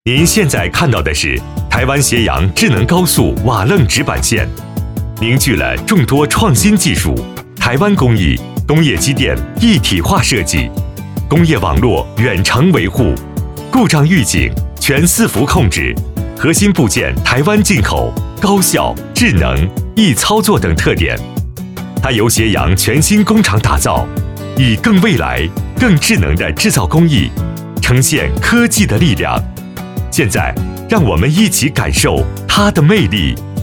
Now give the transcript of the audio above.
您现在看到的是台湾斜阳智能高速瓦楞直板线，凝聚了众多创新技术、台湾工艺、工业机电一体化设计、工业网络远程维护、故障预警全伺服控制、核心部件台湾进口、高效、智能、易操作等特点。它由斜阳全新工厂打造，以更未来、更智能的制造工艺，呈现科技的力量。现在，让我们一起感受它的魅力。